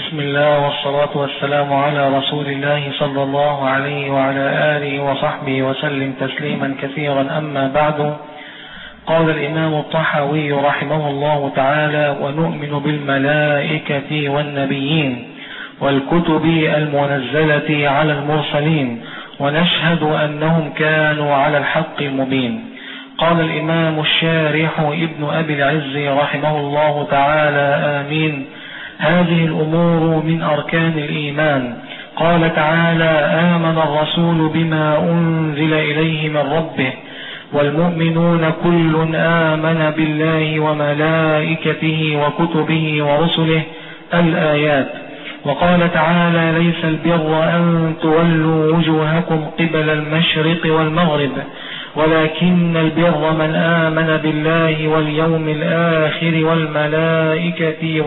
بسم الله والصلاة والسلام على رسول الله صلى الله عليه وعلى آله وصحبه وسلم تسليما كثيرا. أما بعد، قال الإمام الطحاوي رحمه الله تعالى: ونؤمن بالملائكة والنبيين والكتب المنزلة على المرسلين ونشهد أنهم كانوا على الحق المبين. قال الإمام الشارح ابن أبي العز رحمه الله تعالى: آمين. هذه الأمور من أركان الإيمان. قال تعالى: آمن الرسول بما أنزل إليه من ربه والمؤمنون كل آمن بالله وملائكته وكتبه ورسله. الآيات. وقال تعالى: ليس البر أن تولوا وجوهكم قبل المشرق والمغرب ولكن البر من آمن بالله واليوم الآخر والملائكة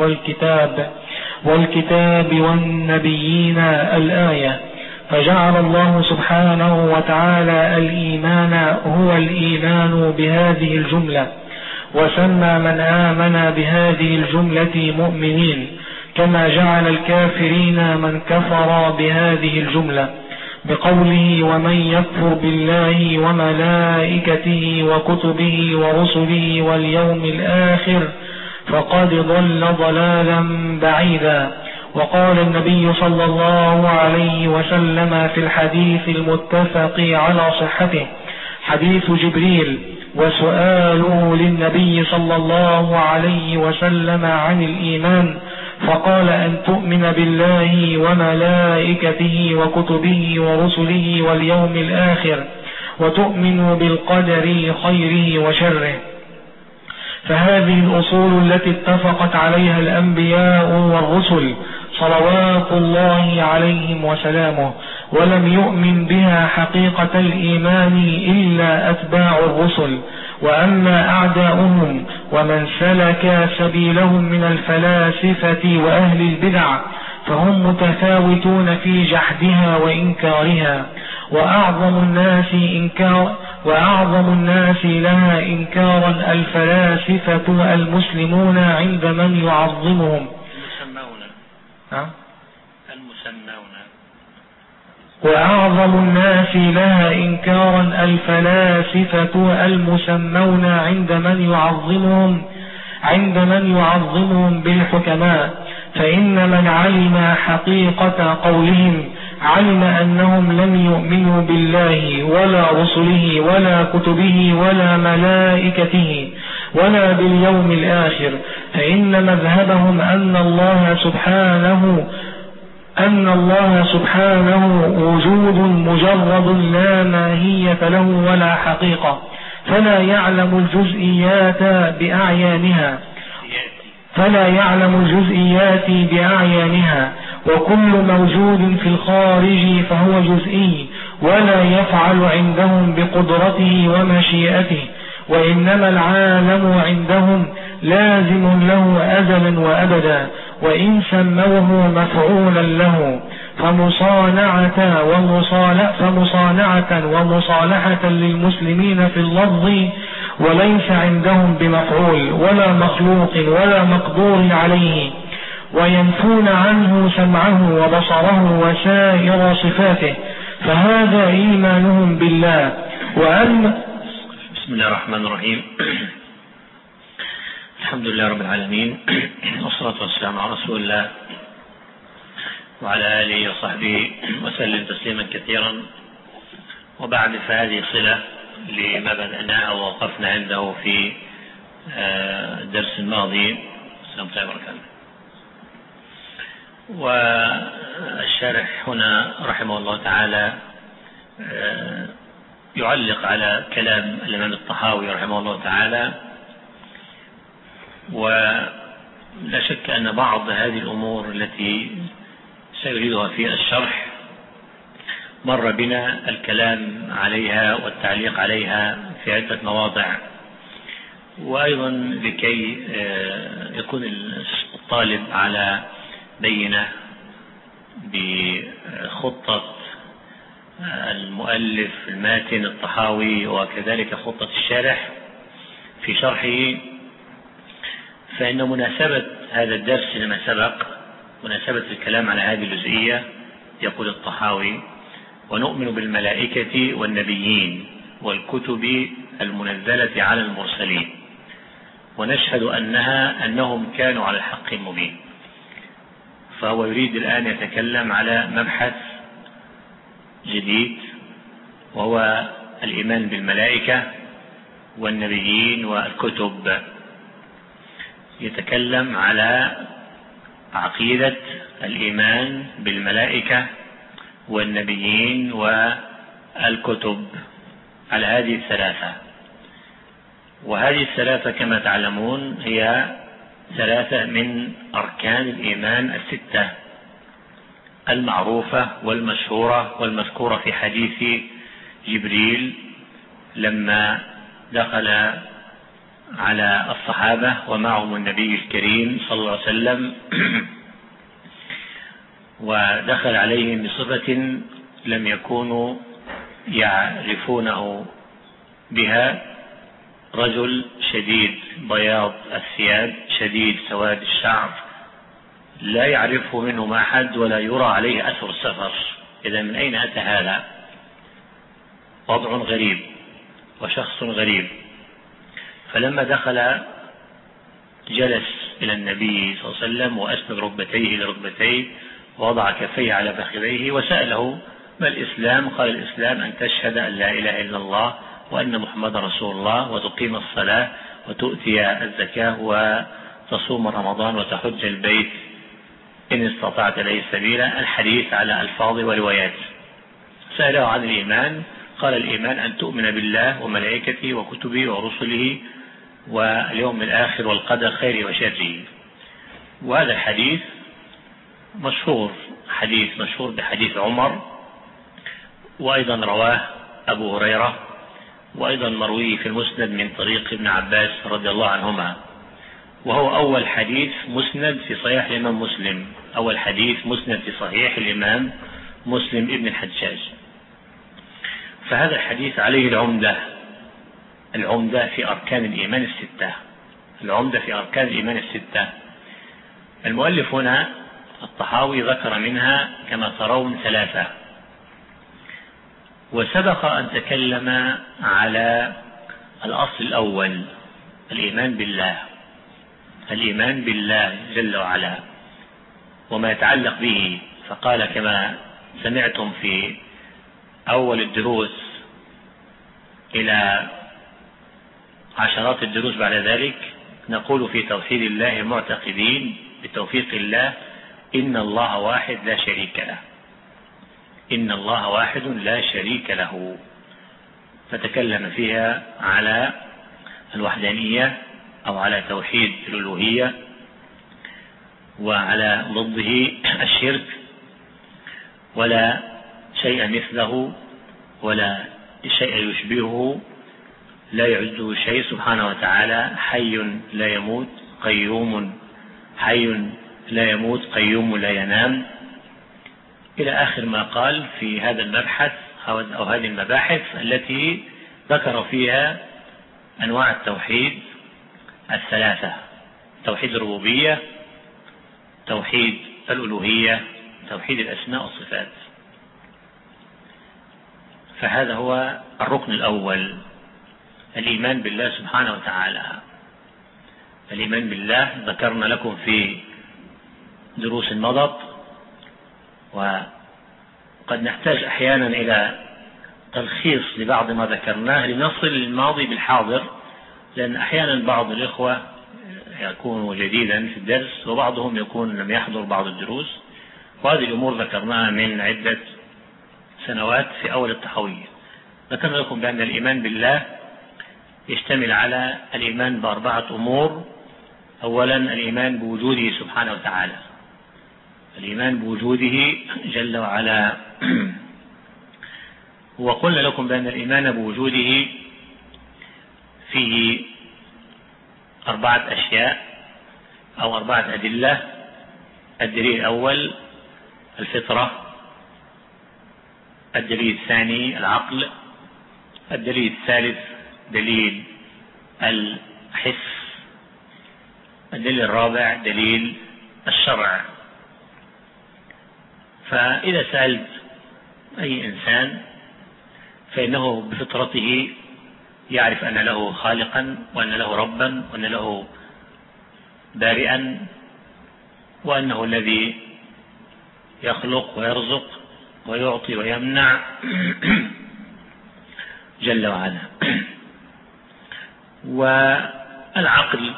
والكتاب والنبيين. الآية. فجعل الله سبحانه وتعالى الإيمان هو الإيمان بهذه الجملة، وسمى من آمن بهذه الجملة مؤمنين، كما جعل الكافرين من كفر بهذه الجملة بقوله: ومن يكفر بالله وملائكته وكتبه ورسله واليوم الآخر فقد ضل ضلالا بعيدا. وقال النبي صلى الله عليه وسلم في الحديث المتفق على صحته، حديث جبريل وسؤاله للنبي صلى الله عليه وسلم عن الإيمان، فقال: أن تؤمن بالله وملائكته وكتبه ورسله واليوم الآخر وتؤمن بالقدر خيره وشره. فهذه الأصول التي اتفقت عليها الأنبياء والرسل صلوات الله عليهم وسلامه، ولم يؤمن بها حقيقة الإيمان إلا أتباع الرسل. وأما أعداؤهم ومن سلك سبيلهم من الفلاسفة وأهل البدع فهم متفاوتون في جحدها وإنكارها، وأعظم الناس لها إنكارا الفلاسفة المسلمون عند من يعظمهم وأعظم الناس لها إنكارا الفلاسفة المسمون عند من يعظمهم بالحكماء. فإن من علم حقيقة قولهم علم أنهم لم يؤمنوا بالله ولا رسله ولا كتبه ولا ملائكته ولا باليوم الآخر، فإن مذهبهم أن الله سبحانه وجود مجرد لا ماهية له ولا حقيقة، فلا يعلم الجزئيات بأعيانها، وكل موجود في الخارج فهو جزئي ولا يفعل عندهم بقدرته ومشيئته، وإنما العالم عندهم لازم له أزلا وأبدا، وإن سموه مفعولا له فمصانعة ومصالحة للمسلمين في اللفظ، وليس عندهم بمفعول ولا مخلوق ولا مقدور عليه، وينفون عنه سمعه وبصره وسائر صفاته، فهذا إيمانهم بالله. بسم الله الرحمن الرحيم. الحمد لله رب العالمين، والصلاة والسلام على رسول الله وعلى آله وصحبه وسلم تسليما كثيرا. وبعد، فهذه صلة لما بدأناه ووقفنا عنده في الدرس الماضي. السلام عليكم ورحمة الله. والشارح هنا رحمه الله تعالى يعلق على كلام الإمام الطحاوي رحمه الله تعالى، ولا شك أن بعض هذه الأمور التي سيريدها في الشرح مر بنا الكلام عليها والتعليق عليها في عدة مواضع، وأيضا لكي يكون الطالب على بينة بخطة المؤلف الماتن الطحاوي وكذلك خطة الشارح في شرحه، فإن مناسبة هذا الدرس لما سبق مناسبة الكلام على هذه الجزئية يقول الطحاوي: ونؤمن بالملائكة والنبيين والكتب المنزلة على المرسلين، ونشهد أنهم كانوا على الحق المبين. فهو يريد الآن يتكلم على مبحث جديد، وهو الإيمان بالملائكة والنبيين والكتب. يتكلم على عقيدة الإيمان بالملائكة والنبيين والكتب على هذه الثلاثة. وهذه الثلاثة كما تعلمون هي ثلاثة من أركان الإيمان الستة المعروفة والمشهورة والمذكورة في حديث جبريل لما دخل على الصحابة ومعهم النبي الكريم صلى الله عليه وسلم، ودخل عليهم بصفة لم يكونوا يعرفونه بها: رجل شديد بياض الثياب شديد سواد الشعر، لا يعرفه منهم أحد ولا يرى عليه أثر السفر. إذا من أين أتى هذا؟ وضع غريب وشخص غريب. فلما دخل جلس إلى النبي صلى الله عليه وسلم وأسند ركبتيه إلى ركبتيه ووضع كفيه على فخذيه وسأله: ما الإسلام؟ قال: الإسلام أن تشهد أن لا إله إلا الله وأن محمد رسول الله، وتقيم الصلاة، وتؤتي الزكاة، وتصوم رمضان، وتحج البيت إن استطعت إليه سبيلا. الحديث على ألفاظ وروايات. سأله عن الإيمان، قال: الإيمان أن تؤمن بالله وملائكته وكتبه ورسله واليوم الآخر والقدر خيره وشره. وهذا الحديث مشهور، حديث مشهور بحديث عمر، وأيضا رواه أبو هريرة، وأيضا مروي في المسند من طريق ابن عباس رضي الله عنهما. وهو أول حديث مسند في صحيح الإمام مسلم، أول حديث مسند في صحيح الإمام مسلم ابن الحجاج. فهذا الحديث عليه العمدة في أركان الإيمان الستة، العمدة في أركان الإيمان الستة. المؤلف هنا الطحاوي ذكر منها كما ترون ثلاثة، وسبق أن تكلم على الأصل الأول: الإيمان بالله، الإيمان بالله جل وعلا وما يتعلق به. فقال كما سمعتم في أول الدروس إلى عشرات الدروس بعد ذلك: نقول في توحيد الله المعتقدين بتوفيق الله: إن الله واحد لا شريك له، إن الله واحد لا شريك له. فتكلم فيها على الوحدانية أو على توحيد الألوهية، وعلى ضده الشرك، ولا شيء مثله ولا شيء يشبهه، لا يعده شيء سبحانه وتعالى. حي لا يموت، قيوم، حي لا يموت، قيوم لا ينام، إلى آخر ما قال في هذا المبحث أو هذه المباحث التي ذكر فيها أنواع التوحيد الثلاثة: توحيد الربوبية، توحيد الألوهية، توحيد الأسماء والصفات. فهذا هو الركن الأول، الإيمان بالله سبحانه وتعالى. الإيمان بالله ذكرنا لكم في دروس مضت، وقد نحتاج أحيانا إلى تلخيص لبعض ما ذكرناه لنصل الماضي بالحاضر، لأن أحيانا بعض الإخوة يكون جديدا في الدرس وبعضهم يكون لم يحضر بعض الدروس، وهذه الأمور ذكرناها من عدة سنوات في أول التحوية. ذكرنا لكم بأن الإيمان بالله يشتمل على الإيمان بأربعة أمور. أولا الإيمان بوجوده سبحانه وتعالى، الإيمان بوجوده جل وعلا. وقلنا لكم بأن الإيمان بوجوده فيه أربعة أشياء أو أربعة أدلة. الدليل الأول الفطرة، الدليل الثاني العقل، الدليل الثالث دليل الحس، الدليل الرابع دليل الشرع. فإذا سألت أي إنسان فإنه بفطرته يعرف أن له خالقا وأن له ربا وأن له بارئا وأنه الذي يخلق ويرزق ويعطي ويمنع جل وعلا. والعقل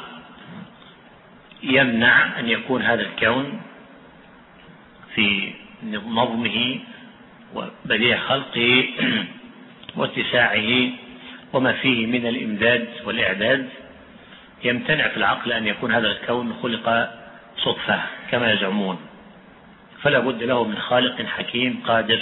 يمنع أن يكون هذا الكون في نظمه وبديع خلقه واتساعه وما فيه من الإمداد والإعداد، يمتنع في العقل أن يكون هذا الكون خلق صدفة كما يزعمون، فلا بد له من خالق حكيم قادر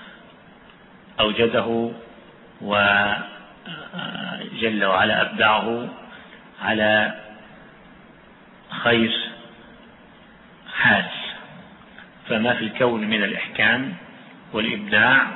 أوجده وجل وعلا أبدعه على خير حال. فما في الكون من الإحكام والإبداع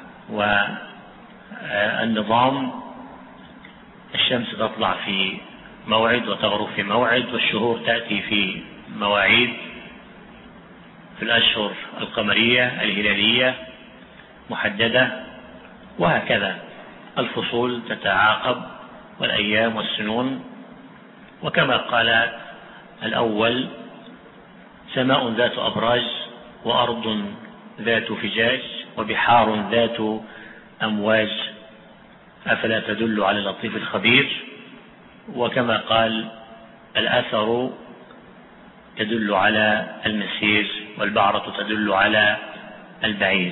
والنظام، الشمس تطلع في موعد وتغرب في موعد، والشهور تأتي في مواعيد في الأشهر القمرية الهلالية محددة، وهكذا الفصول تتعاقب والأيام والسنون. وكما قال الأول: سماء ذات أبراج وأرض ذات فجاج وبحار ذات أمواج أفلا تدل على اللطيف الخبير. وكما قال: الأثر يدل على المسير والبعرة تدل على البعير.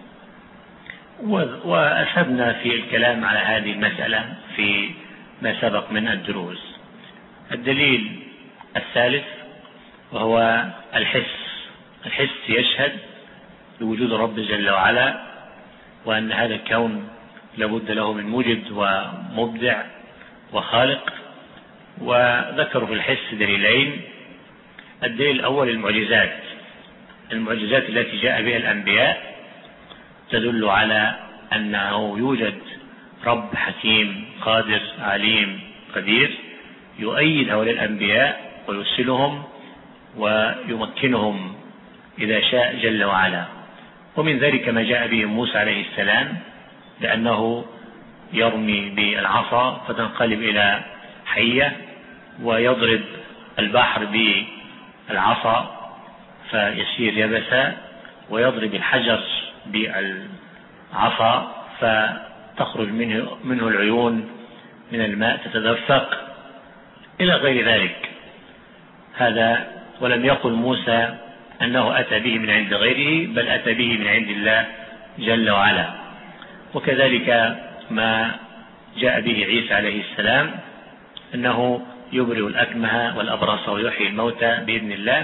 وأسهبنا في الكلام على هذه المسألة في ما سبق من الدروس. الدليل الثالث وهو الحس يشهد بوجود الرب جل وعلا، وأن هذا الكون لابد له من موجد ومبدع وخالق. وذكروا في الحس دليلين: الدليل الأول المعجزات التي جاء بها الأنبياء تدل على أنه يوجد رب حكيم قادر عليم قدير يؤيد هؤلاء الأنبياء ويرسلهم ويمكنهم إذا شاء جل وعلا. ومن ذلك ما جاء به موسى عليه السلام، لأنه يرمي بالعصا فتنقلب إلى حية، ويضرب البحر بالعصا فيصير يبسا، ويضرب الحجر بالعصا فتخرج منه العيون من الماء تتدفق إلى غير ذلك. هذا ولم يقل موسى أنه أتى به من عند غيره، بل أتى به من عند الله جل وعلا. وكذلك ما جاء به عيسى عليه السلام، أنه يبرئ الأكمه والأبرص ويحيي الموتى بإذن الله.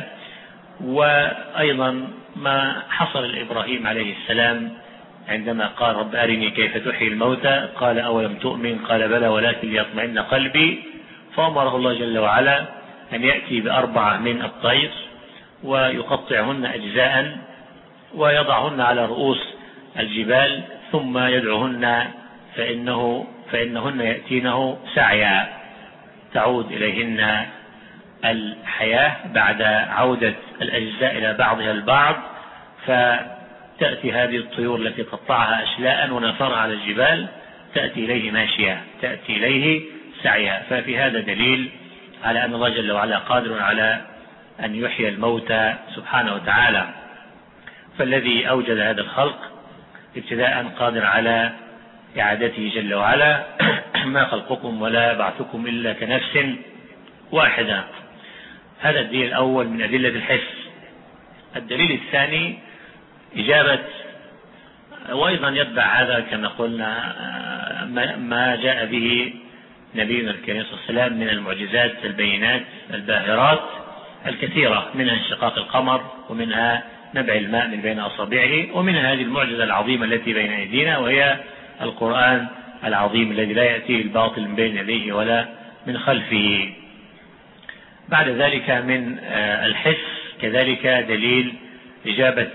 وأيضا ما حصل لإبراهيم عليه السلام عندما قال: رب أرني كيف تحيي الموتى، قال: أولم تؤمن؟ قال: بلى ولكن ليطمئن قلبي. فأمره الله جل وعلا أن يأتي ب4 من الطير ويقطعهن أجزاء ويضعهن على رؤوس الجبال، ثم يدعوهن فإنهن يأتينه سعيا، تعود إليهن الحياة بعد عودة الأجزاء إلى بعضها البعض، فتأتي هذه الطيور التي قطعها أشلاء ونثرها على الجبال تأتي إليه ماشية، تأتي إليه سعيا. ففي هذا دليل على أن الله جل وعلا قادر على أن يحيي الموتى سبحانه وتعالى. فالذي أوجد هذا الخلق ابتداء قادر على إعادته جل وعلا. ما خلقكم ولا بعثكم إلا كنفس واحدة. هذا الدليل الأول من أدلة الحس. الدليل الثاني إجابة، وأيضا يتبع هذا كما قلنا ما جاء به نبينا الكريم صلى الله عليه وسلم من المعجزات البينات الباهرات الكثيرة، منها انشقاق القمر، ومنها نبع الماء من بين أصابعه، ومنها هذه المعجزة العظيمة التي بين أيدينا وهي القرآن العظيم الذي لا يأتيه الباطل من بين يديه ولا من خلفه. بعد ذلك من الحس كذلك دليل إجابة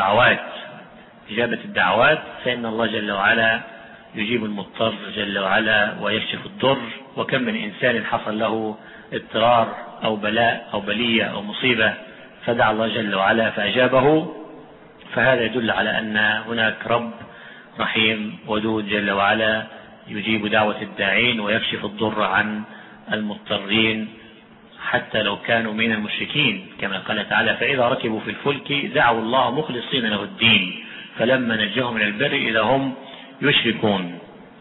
الدعوات، فإن الله جل وعلا يجيب المضطر جل وعلا ويكشف الضر. وكم من إنسان حصل له اضطرار أو بلاء أو بلية أو مصيبة فدعا الله جل وعلا فأجابه، فهذا يدل على أن هناك رب رحيم ودود جل وعلا يجيب دعوة الداعين ويكشف الضر عن المضطرين حتى لو كانوا من المشركين، كما قال تعالى: فإذا ركبوا في الفلك دعوا الله مخلصين له الدين فلما نجاهم من البر إذا هم يشركون.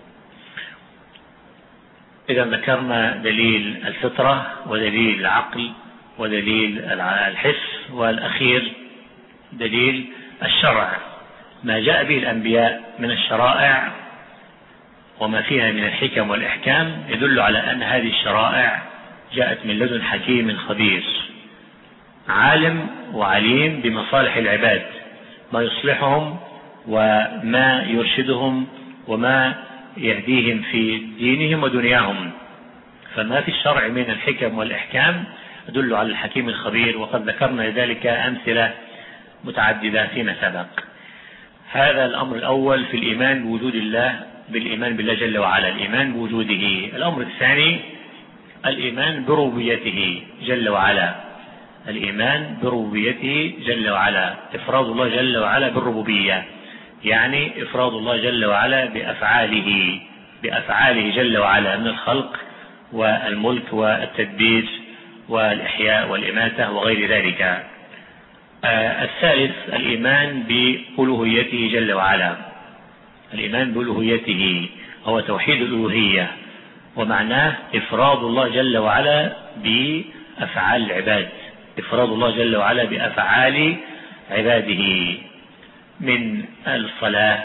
إذا ذكرنا دليل الفطرة ودليل العقل ودليل الحس، والأخير دليل الشرع، ما جاء به الأنبياء من الشرائع وما فيها من الحكم والإحكام يدل على أن هذه الشرائع جاءت من لدن حكيم خبير عالم وعليم بمصالح العباد، ما يصلحهم وما يرشدهم وما يهديهم في دينهم ودنياهم. فما في الشرع من الحكم والإحكام يدل على الحكيم الخبير، وقد ذكرنا لذلك أمثلة متعددة فيما سبق. هذا الأمر الأول في الإيمان بوجود الله، بالإيمان بالله جل وعلا، الإيمان بوجوده. الأمر الثاني الإيمان بربوبيته جل وعلا، الإيمان بربوبيته جل وعلا، إفراد الله جل وعلا بالربوبية، يعني إفراد الله جل وعلا بأفعاله جل وعلا من الخلق والملك والتدبير والإحياء والإماتة وغير ذلك. الثالث الإيمان بألوهيته جل وعلا، الإيمان بألوهيته هو توحيد الألوهية، ومعناه إفراد الله جل وعلا بأفعال العباد، إفراد الله جل وعلا بأفعال عباده من الصلاة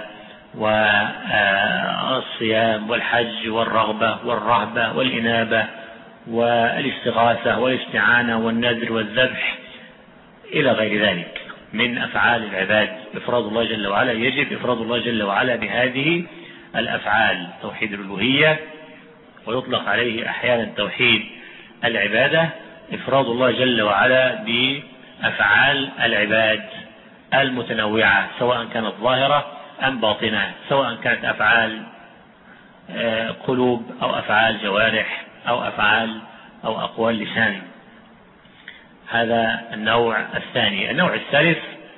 والصيام والحج والرغبة والرهبة والإنابة والاستغاثة والاستعانة والنذر والذبح إلى غير ذلك من أفعال العباد. إفراد الله جل وعلا يجب إفراد الله جل وعلا بهذه الأفعال، توحيد الألوهية، ويطلق عليه أحيانا توحيد العبادة، إفراد الله جل وعلا بأفعال العباد المتنوعة سواء كانت ظاهرة أم باطنة، سواء كانت أفعال قلوب أو أفعال جوارح أو أفعال أو أقوال لسان. هذا النوع الثاني. النوع الثالث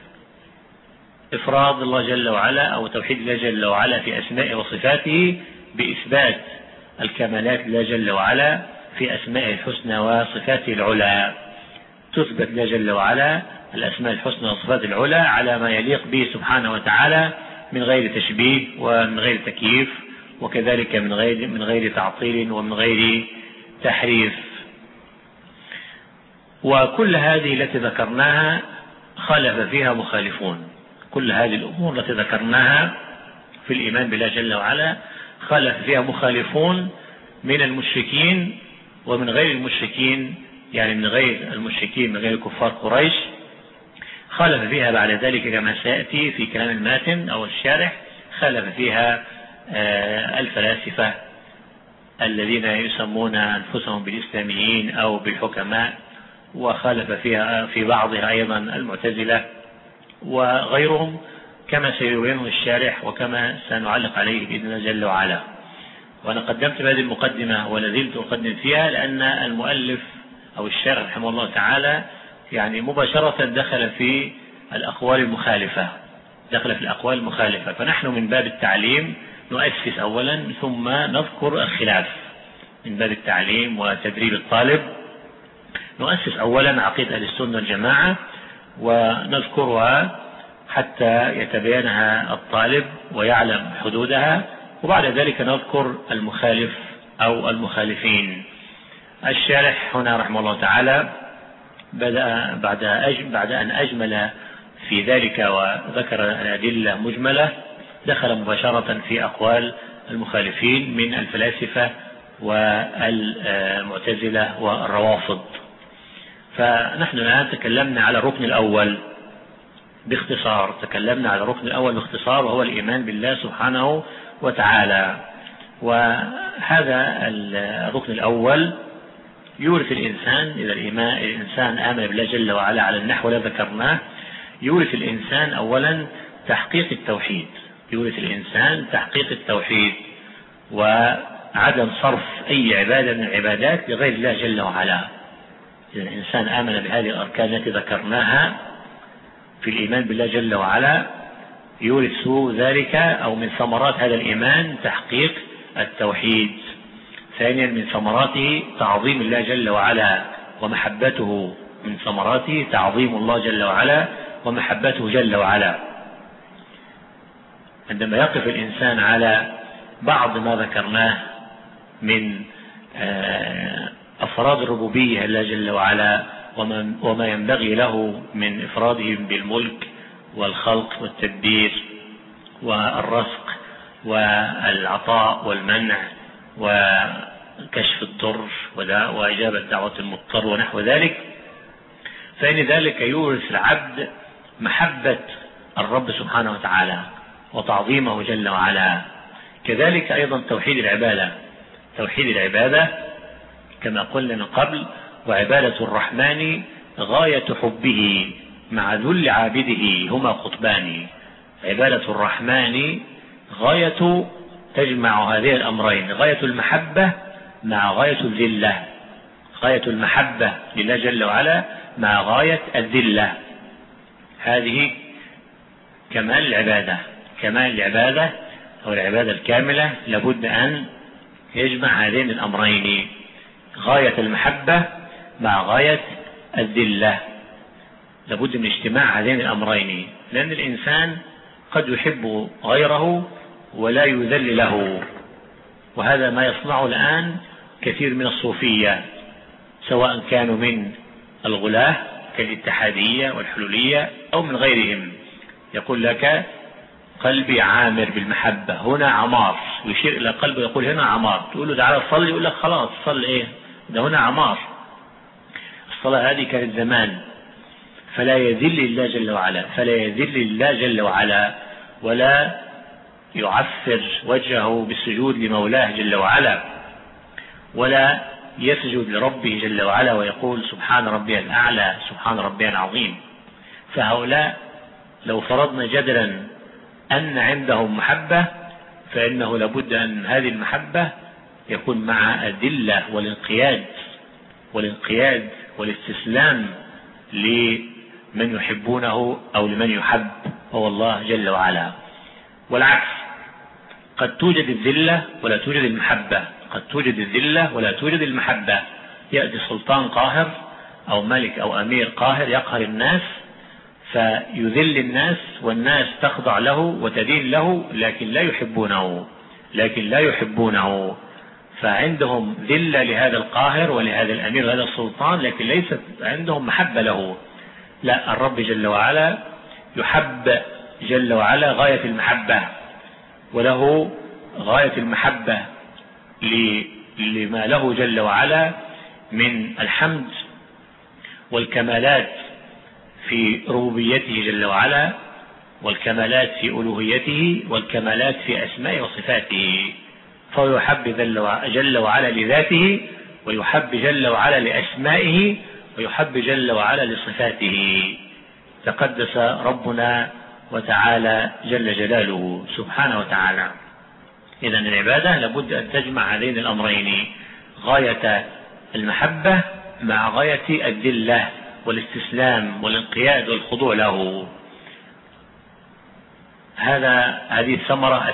إفراد الله جل وعلا أو توحيد الله جل وعلا في أسمائه وصفاته بإثبات الكمالات لله جل وعلا في أسمائه الحسنى وصفاته العلى، تثبت الله جل وعلا الأسماء الحسنى وصفات العلى على ما يليق به سبحانه وتعالى من غير تشبيه ومن غير تكييف، وكذلك من غير تعطيل ومن غير تحريف. وكل هذه التي ذكرناها خالف فيها مخالفون، كل هذه الأمور التي ذكرناها في الإيمان بالله جل وعلا خالف فيها مخالفون من المشركين ومن غير المشركين، يعني من غير المشركين من غير كفار قريش، خالف فيها بعد ذلك كما سيأتي في كلام الماتن أو الشارح، خالف فيها الفلاسفة الذين يسمون أنفسهم بالإسلاميين أو بالحكماء، وخالف فيها في بعضها أيضا المعتزلة وغيرهم كما سيبينه الشارح وكما سنعلق عليه بإذن الله جل وعلا. وأنا قدمت هذه المقدمة ولازلت أقدم فيها لأن المؤلف أو الشارح رحمه الله تعالى يعني مباشرة دخل في الأقوال المخالفة، فنحن من باب التعليم نؤسس أولا ثم نذكر الخلاف، من باب التعليم وتدريب الطالب نؤسس أولا عقيدة أهل السنة والجماعة ونذكرها حتى يتبينها الطالب ويعلم حدودها، وبعد ذلك نذكر المخالف أو المخالفين. الشارح هنا رحمه الله تعالى بدأ بعد أن أجمل في ذلك وذكر الأدلة مجملة، دخل مباشرة في أقوال المخالفين من الفلاسفة والمعتزلة والروافض. فنحن الآن تكلمنا على الركن الأول باختصار، وهو الإيمان بالله سبحانه وتعالى. وهذا الركن الأول يورث الإنسان، إذا الإنسان آمن بالله جل وعلا على النحو الذي ذكرناه، يورث الإنسان أولا تحقيق التوحيد وعدم صرف أي عبادة من العبادات لغير الله جل وعلا. إذا الإنسان آمن بهذه الأركان التي ذكرناها في الإيمان بالله جل وعلا يورث ذلك، أو من ثمرات هذا الإيمان تحقيق التوحيد. ثانيا من ثمراته تعظيم الله جل وعلا ومحبته، من ثمراته تعظيم الله جل وعلا ومحبته جل وعلا. عندما يقف الإنسان على بعض ما ذكرناه من أفراد الربوبية لله جل وعلا وما ينبغي له من إفراده بالملك والخلق والتدبير والرزق والعطاء والمنع وكشف الضر وإجابة دعوة المضطر ونحو ذلك، فإن ذلك يورث العبد محبة الرب سبحانه وتعالى وتعظيمه جل وعلا. كذلك أيضا توحيد العبادة. توحيد العبادة كما قلنا من قبل: وعبادة الرحمن غاية حبه مع ذل عابده هما قطبان. عبادة الرحمن غاية تجمع هذه الأمرين: غاية المحبة مع غاية الذلة. غاية المحبة لله جل وعلا مع غاية الذلة. هذه كمال العبادة. كمال العبادة أو العبادة الكاملة لابد أن يجمع هذين الأمرين: غاية المحبة مع غاية الذلة. لابد من اجتماع هذين الأمرين، لأن الإنسان قد يحب غيره ولا يذل له، وهذا ما يصنعه الآن كثير من الصوفية، سواء كانوا من الغلاة كالاتحادية والحلولية أو من غيرهم. يقول لك: قلبي عامر بالمحبة، هنا عمار، يشير إلى قلبه يقول هنا عمار. تقول له تعالى صلي، يقول لك خلاص صلي إيه ده، هنا عمار. الصلاة هذه كانت زمان. فلا يذل الله جل وعلا، فلا يذل الله جل وعلا، ولا يعفر وجهه بالسجود لمولاه جل وعلا، ولا يسجد لربه جل وعلا ويقول سبحان ربي الأعلى سبحان ربي العظيم. فهؤلاء لو فرضنا جدلا أن عندهم محبة، فإنه لابد أن هذه المحبة يكون مع الذلة والانقياد والاستسلام لمن يحبونه أو لمن يحب، هو الله جل وعلا. والعكس، قد توجد الذلة ولا توجد المحبة، قد توجد الذلة ولا توجد المحبة. يأتي سلطان قاهر أو ملك أو أمير قاهر يقهر الناس فيذل الناس، والناس تخضع له وتدين له، لكن لا يحبونه. فعندهم ذلة لهذا القاهر ولهذا الأمير وهذا السلطان، لكن ليست عندهم محبة له. لا، الرب جل وعلا يحب جل وعلا غاية المحبة، وله غاية المحبة لما له جل وعلا من الحمد والكمالات في ربوبيته جل وعلا، والكمالات في ألوهيته، والكمالات في أسماء وصفاته. فهو يحب جل وعلا لذاته، ويحب جل وعلا لأسمائه، ويحب جل وعلا لصفاته. تقدس ربنا وتعالى جل جلاله سبحانه وتعالى. إذن العبادة لابد أن تجمع هذين الأمرين: غاية المحبة مع غاية الذلة والاستسلام والانقياد والخضوع له. هذه الثمرة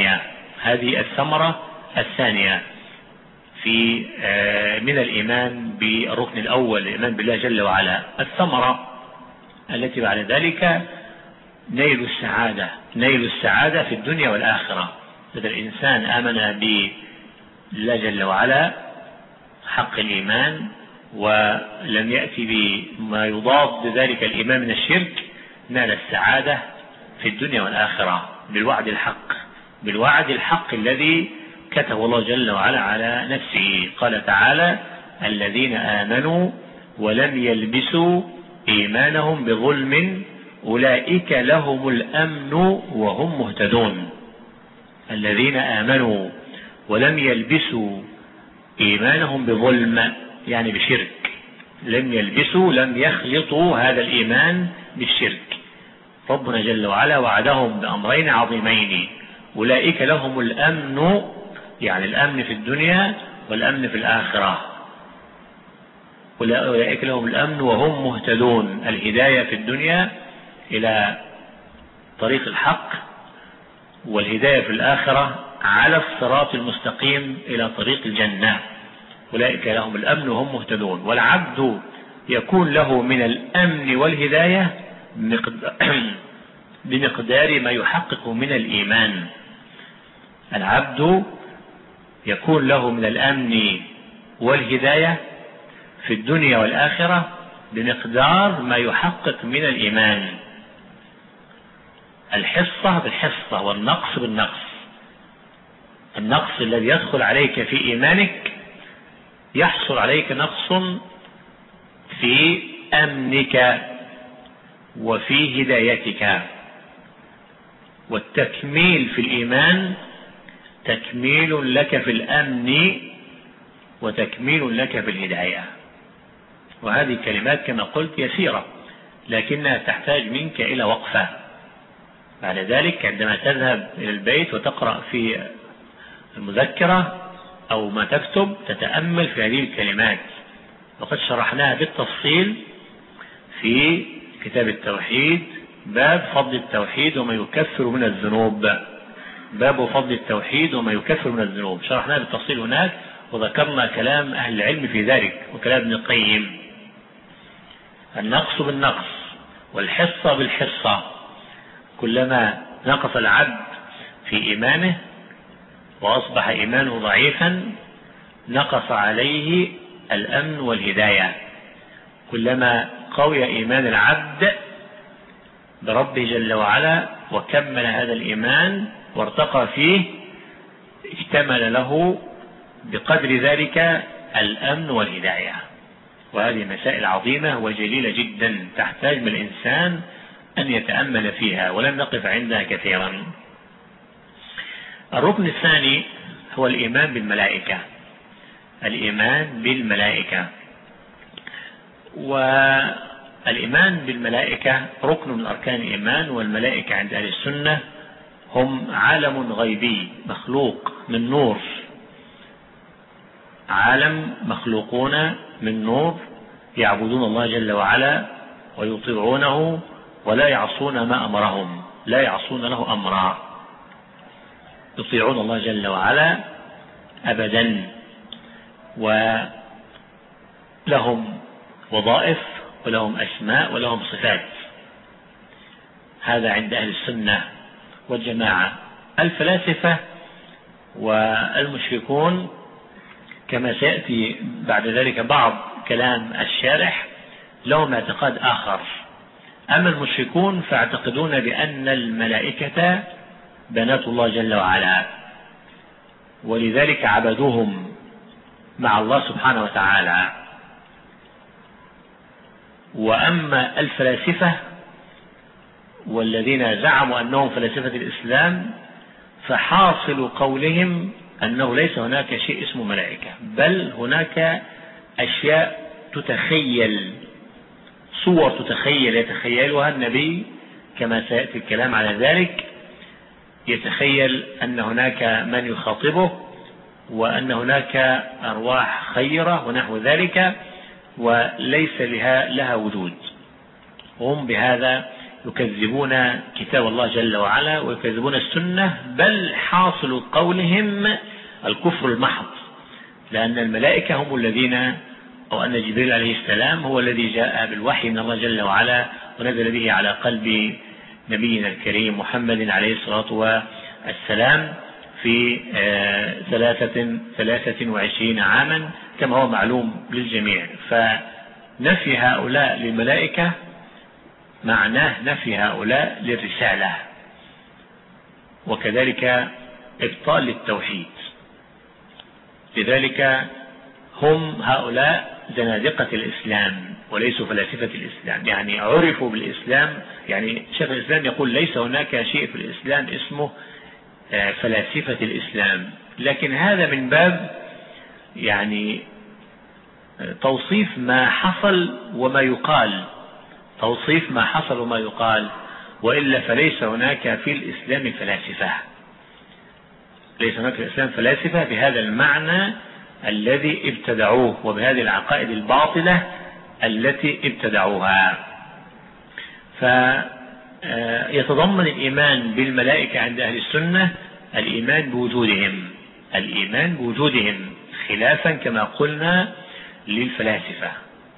الثانية في من الإيمان بالركن الأول، الإيمان بالله جل وعلا. الثمرة التي بعد ذلك نيل السعادة في الدنيا والآخرة. إذا الإنسان آمن بالله جل وعلا حق الإيمان، ولم يأتي بما يضاد ذلك الإيمان من الشرك، نال السعادة في الدنيا والآخرة بالوعد الحق الذي كتب الله جل وعلا على نفسه. قال تعالى: الذين آمنوا ولم يلبسوا إيمانهم بظلم أولئك لهم الأمن وهم مهتدون. الذين آمنوا ولم يلبسوا إيمانهم بظلم، يعني بشرك. لم يخلطوا هذا الإيمان بالشرك. ربنا جل وعلا وعدهم بأمرين عظيمين: أولئك لهم الأمن، يعني الأمن في الدنيا والأمن في الآخرة. أولئك لهم الأمن وهم مهتدون، الهداية في الدنيا إلى طريق الحق والهداية في الآخرة على الصراط المستقيم إلى طريق الجنة، أولئك لهم الأمن وهم مهتدون. والعبد يكون له من الأمن والهداية بمقدار ما يحقق من الإيمان. العبد يكون له من الأمن والهداية في الدنيا والآخرة بمقدار ما يحقق من الإيمان. الحصة بالحصة والنقص بالنقص. النقص الذي يدخل عليك في إيمانك يحصل عليك نقص في أمنك وفي هدايتك. والتكميل في الإيمان تكميل لك في الأمن وتكميل لك في الهداية. وهذه كلمات كما قلت يسيرة، لكنها تحتاج منك إلى وقفة. بعد ذلك عندما تذهب إلى البيت وتقرأ في المذكرة أو ما تكتب تتأمل في هذه الكلمات، وقد شرحناها بالتفصيل في كتاب التوحيد، باب فضل التوحيد وما يكفر من الذنوب. باب فضل التوحيد وما يكفر من الذنوب شرحناها بالتفصيل هناك، وذكرنا كلام أهل العلم في ذلك وكلام ابن القيم. النقص بالنقص والحصة بالحصة. كلما نقص العبد في إيمانه وأصبح إيمانه ضعيفا نقص عليه الأمن والهداية. كلما قوي إيمان العبد بربه جل وعلا وكمل هذا الإيمان وارتقى فيه اكتمل له بقدر ذلك الأمن والهداية. وهذه مسائل عظيمة وجليلة جدا تحتاج من الإنسان أن يتأمل فيها، ولن نقف عندها كثيرا. الركن الثاني هو الإيمان بالملائكة. الإيمان بالملائكة. والإيمان بالملائكة ركن من أركان الإيمان. والملائكة عند أهل السنة هم عالم غيبي مخلوق من نور، عالم مخلوقون من نور يعبدون الله جل وعلا ويطيعونه ولا يعصون ما أمرهم، لا يعصون له أمرا، يطيعون الله جل وعلا أبدا، ولهم وظائف ولهم أسماء ولهم صفات. هذا عند أهل السنة والجماعة. الفلاسفة والمشركون كما سيأتي بعد ذلك بعض كلام الشارح لهم اعتقاد آخر. أما المشركون فاعتقدون بأن الملائكة بنات الله جل وعلا، ولذلك عبدوهم مع الله سبحانه وتعالى. وأما الفلاسفة والذين زعموا أنهم فلاسفة الإسلام فحاصل قولهم أنه ليس هناك شيء اسمه ملائكة، بل هناك أشياء تتخيل، صور تتخيل يتخيلها النبي كما سيأتي الكلام على ذلك. يتخيل أن هناك من يخاطبه وأن هناك أرواح خيرة ونحو ذلك، وليس لها وجود. هم بهذا يكذبون كتاب الله جل وعلا ويكذبون السنة، بل حاصل قولهم الكفر المحض، لأن الملائكة هم الذين، أو أن جبريل عليه السلام هو الذي جاء بالوحي من الله جل وعلا ونزل به على قلب نبينا الكريم محمد عليه الصلاة والسلام في 23 عاما كما هو معلوم للجميع. فنفي هؤلاء للملائكة معناه نفي هؤلاء للرسالة، وكذلك إبطال للتوحيد. لذلك هم هؤلاء زنادقة الإسلام وليسوا فلاسفة الإسلام، يعني عرفوا بالإسلام. يعني شيخ الإسلام يقول ليس هناك شيء في الإسلام اسمه فلاسفة الإسلام، لكن هذا من باب يعني توصيف ما حصل وما يقال، توصيف ما حصل وما يقال، وإلا فليس هناك في الإسلام فلاسفة، ليس هناك في الإسلام فلاسفة بهذا المعنى الذي ابتدعوه وبهذه العقائد الباطلة التي ابتدعوها. يتضمن الإيمان بالملائكة عند أهل السنة الإيمان بوجودهم خلافا كما قلنا للفلاسفة.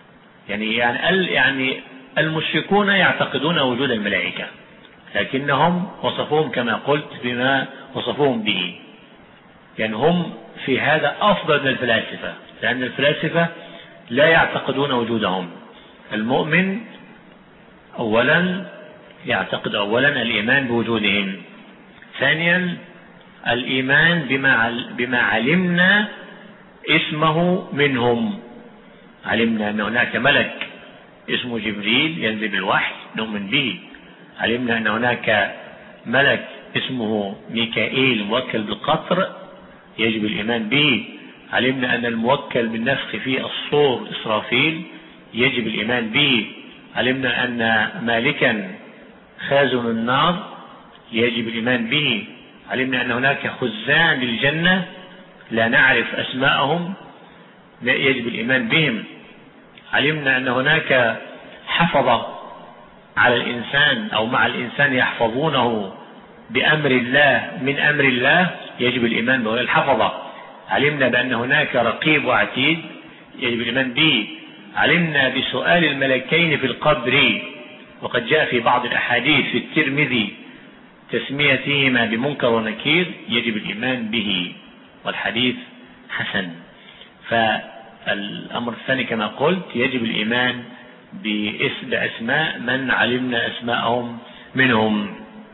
يعني المشركون يعتقدون وجود الملائكة، لكنهم وصفوهم كما قلت بما وصفوهم به، يعني هم في هذا أفضل من الفلاسفة، لأن الفلاسفة لا يعتقدون وجودهم. المؤمن أولا يعتقد الإيمان بوجودهم، ثانيا الإيمان بما علمنا اسمه منهم. علمنا أن هناك ملك اسمه جبريل ينزل بالوحي نؤمن به. علمنا أن هناك ملك اسمه ميكائيل موكل بالقطر يجب الإيمان به. علمنا أن الموكل بالنفخ في الصور إسرافيل يجب الإيمان به. علمنا أن مالكا خازن النار يجب الإيمان به. علمنا أن هناك خزان للجنة لا نعرف أسماءهم يجب الإيمان بهم. علمنا أن هناك حفظة على الإنسان أو مع الإنسان يحفظونه بأمر الله من أمر الله يجب الإيمان بهؤلاء الحفظة. علمنا بأن هناك رقيب وعتيد يجب الإيمان به. علمنا بسؤال الملكين في القبر، وقد جاء في بعض الأحاديث في الترمذي تسميتهما بمنكر ونكير يجب الإيمان به، والحديث حسن. فالأمر الثاني كما قلت يجب الإيمان بأسماء من علمنا أسماءهم منهم.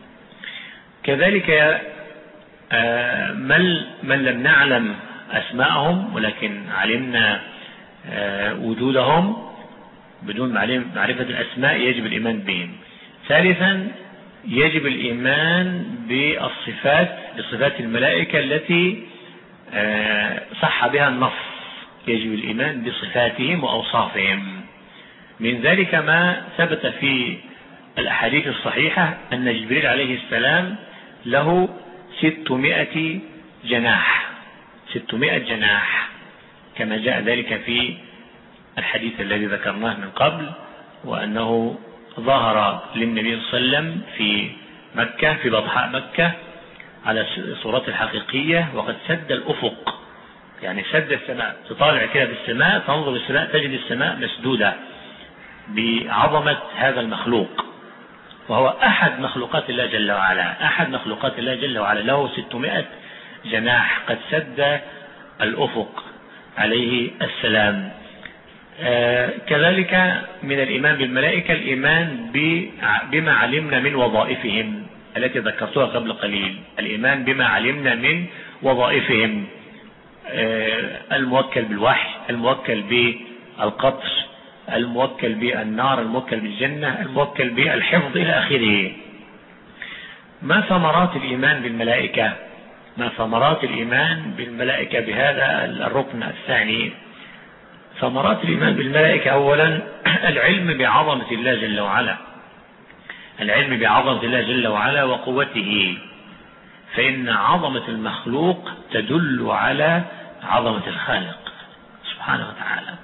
كذلك من لم نعلم أسماءهم ولكن علمنا وجودهم بدون معرفة الأسماء يجب الإيمان بهم. ثالثا يجب الإيمان بصفات الملائكة التي صح بها النص، يجب الإيمان بصفاتهم وأوصافهم. من ذلك ما ثبت في الأحاديث الصحيحة أن جبريل عليه السلام له 600 جناح كما جاء ذلك في الحديث الذي ذكرناه من قبل، وأنه ظهر للنبي صلى الله عليه وسلم في مكة في بطحاء مكة على صورته الحقيقية، وقد سد الأفق، يعني سد السماء. تطالع كده في السماء تنظر السماء تجد السماء مسدودة بعظمة هذا المخلوق، وهو أحد مخلوقات الله جل وعلا، له 600 جناح قد سد الأفق عليه السلام. كذلك من الإيمان بالملائكة الإيمان بما علمنا من وظائفهم التي ذكرتها قبل قليل. الإيمان بما علمنا من وظائفهم، الموكل بالوحي، الموكل بالقطر، الموكل بالنار، الموكل بالجنة، الموكل بالحفظ إلى آخره. ما ثمرات الإيمان بالملائكة بهذا الركن الثاني؟ ثمرات الإيمان بالملائكة أولا العلم بعظمة الله جل وعلا وقوته، فإن عظمة المخلوق تدل على عظمة الخالق سبحانه وتعالى.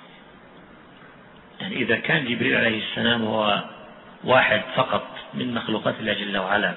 يعني إذا كان جبريل عليه السلام هو واحد فقط من مخلوقات الله جل وعلا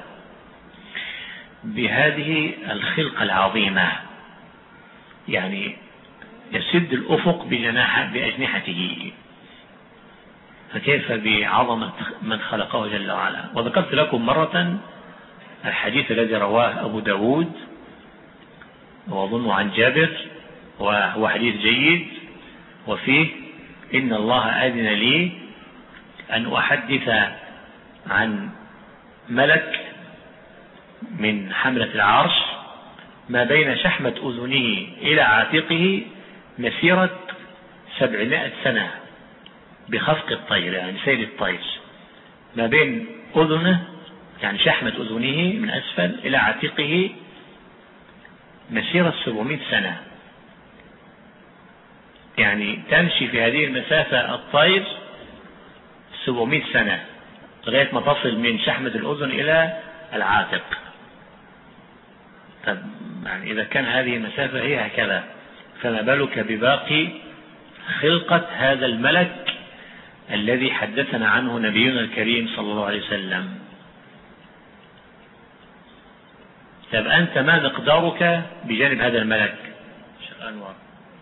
بهذه الخلقة العظيمة، يعني يسد الأفق بأجنحته، فكيف بعظمة من خلقه جل وعلا؟ وذكرت لكم مرة الحديث الذي رواه أبو داود وأظن عن جابر، وهو حديث جيد، وفيه إن الله أذن لي أن أحدث عن ملك من حملة العرش ما بين شحمة أذنه إلى عاتقه مسيرة 700 سنة بخفق الطير، يعني سير الطير، ما بين أذنه يعني شحمة أذنه من أسفل إلى عاتقه مسيرة 700 سنة، يعني تمشي في هذه المسافة الطير 700 سنة لغاية ما تصل من شحمة الأذن إلى العاتق. طب يعني إذا كان هذه المسافة هي هكذا، فما بالك بباقي خلقة هذا الملك الذي حدثنا عنه نبينا الكريم صلى الله عليه وسلم. طب أنت ما مقدارك بجانب هذا الملك؟ شيخ أنور،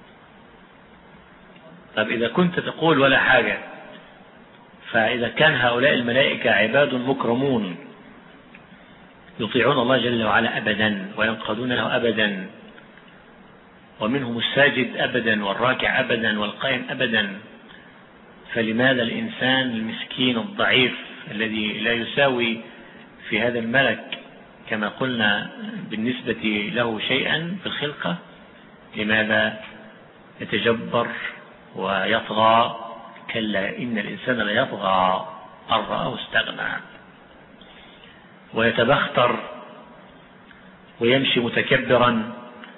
طب إذا كنت تقول ولا حاجة، فإذا كان هؤلاء الملائكة عباد مكرمون يطيعون الله جل وعلا أبدا وينقادون له أبدا، ومنهم الساجد أبدا والراكع أبدا والقائم أبدا، فلماذا الإنسان المسكين الضعيف الذي لا يساوي في هذا الملك كما قلنا بالنسبة له شيئا في الخلقة، لماذا يتجبر ويطغى؟ كلا إن الإنسان لا يطغى أن رآه استغنى، ويتبختر ويمشي متكبرا،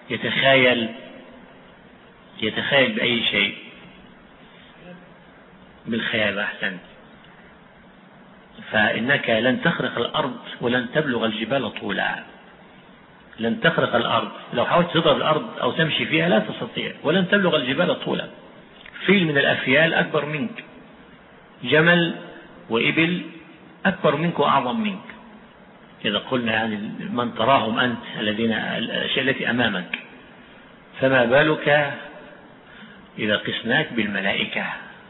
يتخيل بأي شيء، بالخيال. أحسنت. فإنك لن تخرق الأرض ولن تبلغ الجبال طولا. لن تخرق الأرض، لو حاولت تضرب الأرض أو تمشي فيها لا تستطيع، ولن تبلغ الجبال طولا. فيل من الأفيال أكبر منك، جمل وإبل أكبر منك وأعظم منك، إذا قلنا يعني من تراهم أنت الأشياء التي أمامك، فما بالك إذا قسناك بالملائكة؟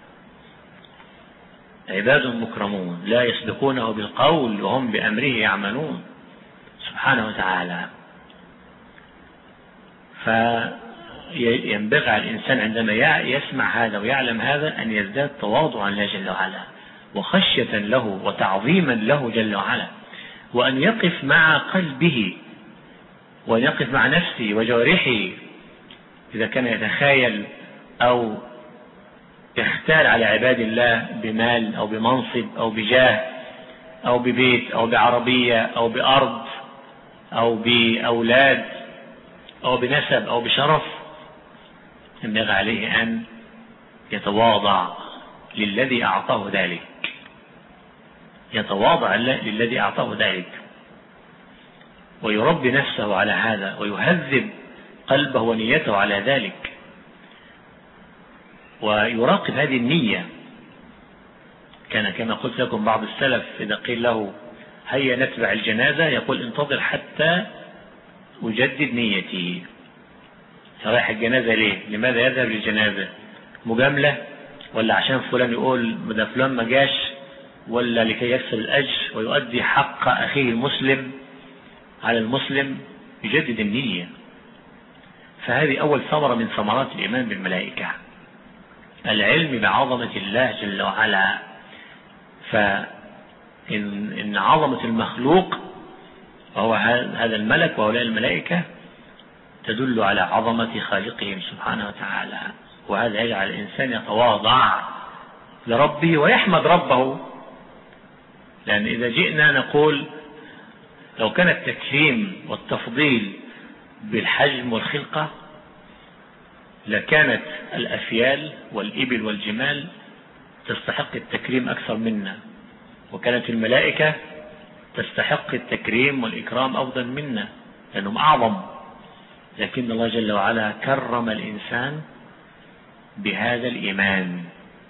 عباد مكرمون لا يسبقونه بالقول وهم بأمره يعملون سبحانه وتعالى. فينبغي على الإنسان عندما يسمع هذا ويعلم هذا أن يزداد تواضعا لله جل وعلا وخشية له وتعظيما له جل وعلا، وأن يقف مع قلبه وأن يقف مع نفسه وجوارحه. إذا كان يتخايل أو يختال على عباد الله بمال أو بمنصب أو بجاه أو ببيت أو بعربية أو بأرض أو بأولاد أو بنسب أو بشرف، ينبغي عليه أن يتواضع للذي أعطاه ذلك، يتواضع للذي أعطاه ذلك، ويربي نفسه على هذا ويهذب قلبه ونيته على ذلك، ويراقب هذه النية. كان كما قلت لكم بعض السلف إذا قيل له هيا نتبع الجنازة يقول انتظر حتى أجدد نيتي. رايح الجنازة ليه؟ لماذا يذهب للجنازة؟ مجاملة، ولا عشان فلان يقول ده فلان ما جاش، ولا لكي يكسب الأجر ويؤدي حق أخيه المسلم على المسلم؟ يجدد النية. فهذه أول ثمرة من ثمرات الإيمان بالملائكة، العلم بعظمة الله جل وعلا. فإن عظمة المخلوق وهو هذا الملك وهؤلاء الملائكة تدل على عظمة خالقهم سبحانه وتعالى، وهذا يجعل الإنسان يتواضع لربه ويحمد ربه. لأن إذا جئنا نقول لو كان التكريم والتفضيل بالحجم والخلقة لكانت الأفيال والإبل والجمال تستحق التكريم أكثر منا، وكانت الملائكة تستحق التكريم والإكرام أفضل منا لأنهم أعظم. لكن الله جل وعلا كرم الإنسان بهذا الإيمان،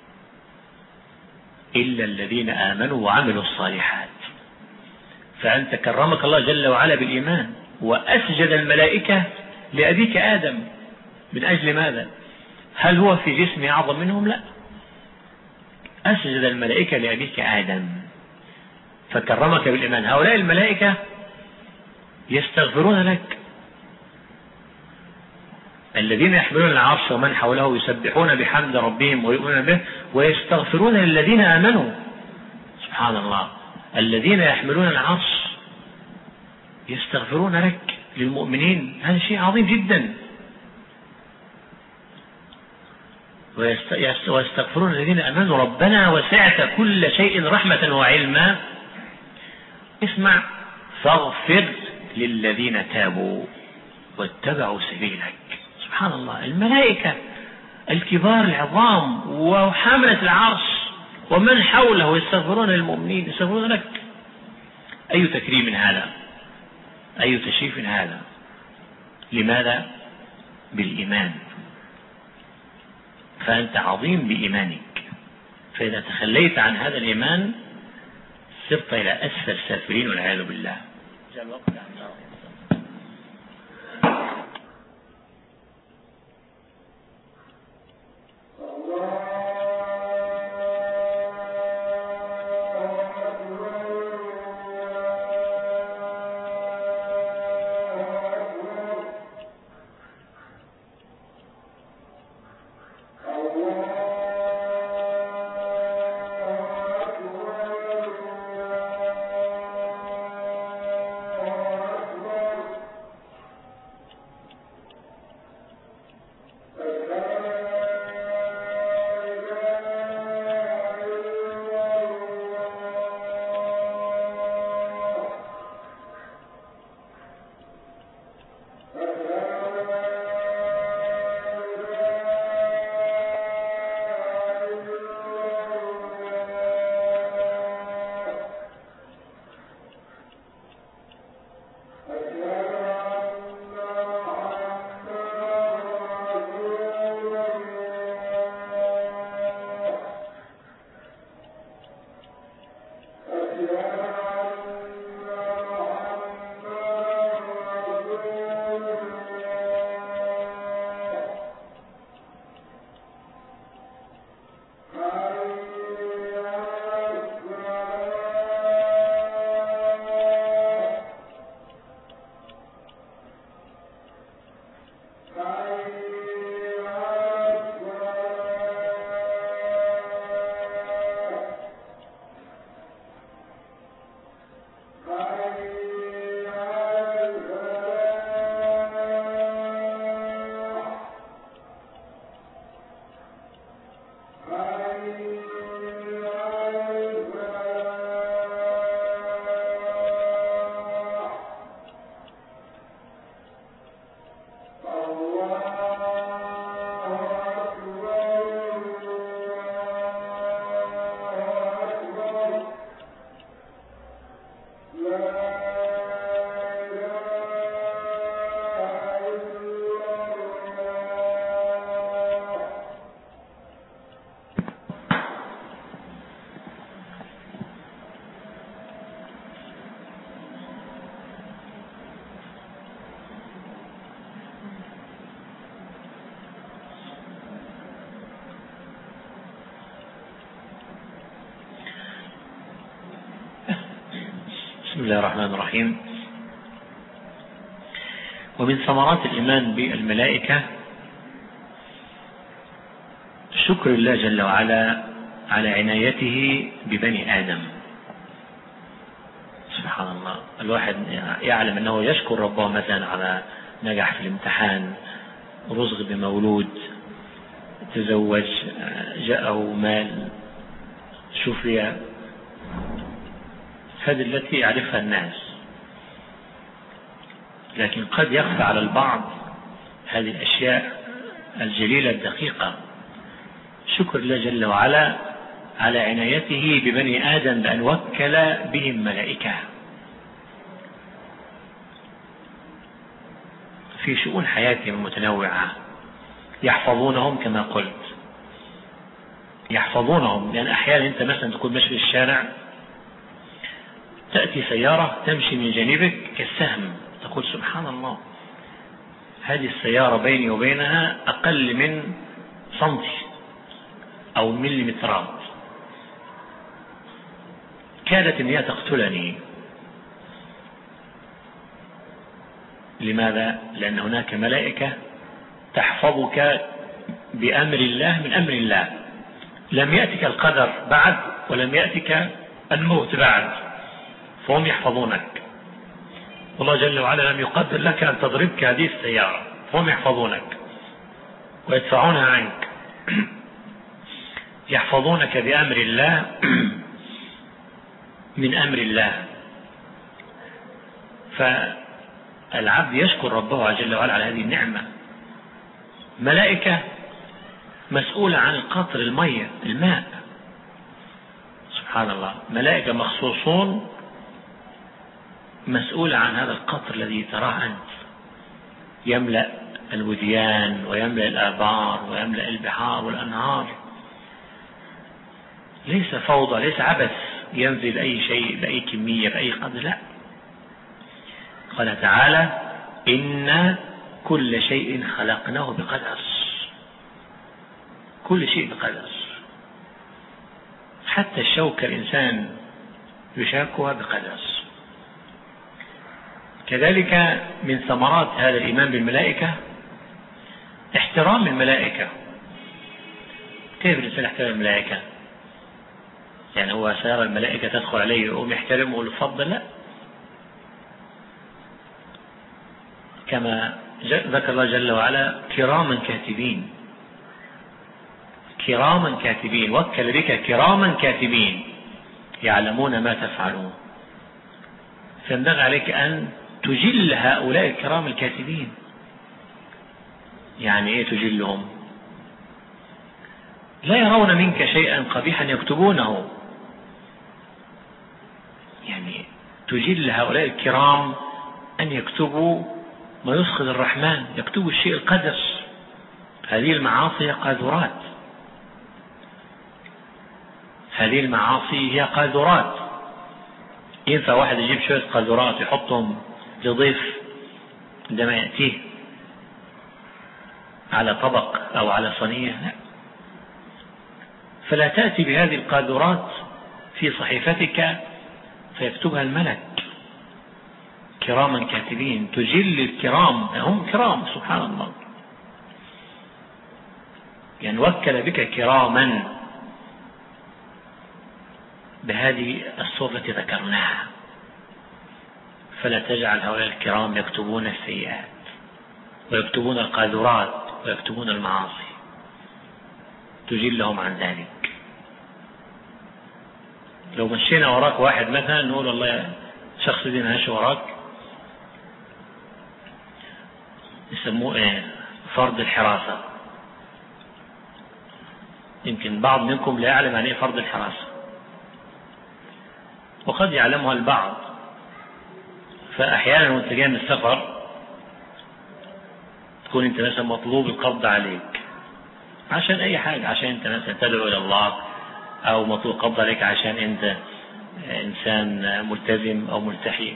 إلا الذين آمنوا وعملوا الصالحات. فأنت كرمك الله جل وعلا بالإيمان، وأسجد الملائكة لأبيك آدم من أجل ماذا؟ هل هو في جسمه أعظم منهم؟ لا، أسجد الملائكة لأبيك آدم فكرمك بالإيمان. هؤلاء الملائكة يستغفرون لك، الذين يحملون العرش ومن حوله يسبحون بحمد ربهم ويؤمنون به ويستغفرون للذين آمنوا. سبحان الله، الذين يحملون العرش يستغفرون لك للمؤمنين، هذا شيء عظيم جدا. ويستغفرون الذين آمنوا ربنا وسعت كل شيء رحمة وعلما، اسمع، فاغفر للذين تابوا واتبعوا سبيلك. سبحان الله، الملائكة الكبار العظام وحاملة العرش ومن حوله يستغفرون للمؤمنين، يستغفرون لك. أي تكريم هذا، أي تشريف هذا. لماذا؟ بالإيمان. فأنت عظيم بإيمانك، فإذا تخليت عن هذا الإيمان صرت إلى أسفل سافلين والعياذ بالله. بسم الله الرحمن الرحيم. ومن ثمرات الإيمان بالملائكة شكر الله جل وعلا على عنايته ببني آدم. سبحان الله، الواحد يعلم أنه يشكر ربه مثلا على نجح في الامتحان، رزق بمولود، تزوج، جاءه مال، شفي، هذه التي يعرفها الناس. لكن قد يخفى على البعض هذه الأشياء الجليلة الدقيقة. شكر الله جل وعلا على عنايته ببني آدم بأن وكل بهم ملائكة في شؤون حياتهم المتنوعة، يحفظونهم كما قلت، يحفظونهم. لأن أحيانا أنت مثلا تكون ماشي في الشارع، تأتي سيارة تمشي من جانبك كالسهم، تقول سبحان الله، هذه السيارة بيني وبينها أقل من سنتي أو مليمترات، كادت أن هي تقتلني. لماذا؟ لأن هناك ملائكة تحفظك بأمر الله، من أمر الله. لم يأتك القدر بعد، ولم يأتك الموت بعد، فهم يحفظونك. والله جل وعلا لم يقدر لك أن تضربك هذه السيارة، فهم يحفظونك ويدفعونها عنك. يحفظونك بأمر الله، من أمر الله. فالعبد يشكر ربه جل وعلا على هذه النعمة. ملائكة مسؤولة عن القطر، المية، الماء. سبحان الله، ملائكة مخصوصون مسؤولة عن هذا القطر الذي تراه أنت، يملأ الوديان ويملأ الآبار ويملأ البحار والأنهار. ليس فوضى، ليس عبث ينزل أي شيء بأي كمية بأي قدر، لا. قال تعالى إن كل شيء خلقناه بقدر، كل شيء بقدر، حتى الشوكة الإنسان يشاكها بقدر. كذلك من ثمرات هذا الإيمان بالملائكة احترام الملائكة. كيف الإنسان يحترم الملائكة؟ يعني هو سيرى الملائكة تدخل عليه يقوم يحترمه ويقول تفضل؟ لا، كما ذكر الله جل وعلا كراما كاتبين، كراما كاتبين، وكل بك كراما كاتبين يعلمون ما تفعلون. فينبغي عليك أن تجل هؤلاء الكرام الكاتبين. يعني إيه تجلهم؟ لا يرون منك شيئا قبيحا يكتبونه. يعني تجل هؤلاء الكرام أن يكتبوا ما يسخط الرحمن، يكتبوا الشيء القدر. هذه المعاصي قاذورات، هذه المعاصي هي قاذورات. ينفع واحد يجيب شوية قاذورات يحطهم لضيف عندما يأتيه على طبق أو على صينية؟ لا. فلا تأتي بهذه القاذورات في صحيفتك فيكتبها الملك كراما كاتبين. تجل الكرام، هم كرام سبحان الله. يعني وكل بك كراما بهذه الصورة التي ذكرناها. فلا تجعل هؤلاء الكرام يكتبون السيئات ويكتبون القاذورات ويكتبون المعاصي، تجلهم عن ذلك. لو مشينا وراك واحد مثلا نقول والله شخص دي ماشي وراك، يسموه ايه؟ فرض الحراسة. يمكن بعض منكم لا يعلم عن ايه فرض الحراسة، وقد يعلمها البعض. فأحيانا وانت جاي من السفر تكون انت مثلا مطلوب القبض عليك عشان اي حاجة، عشان انت مثلا تدعو الى الله، او مطلوب القبض عليك عشان انت انسان ملتزم او ملتحي.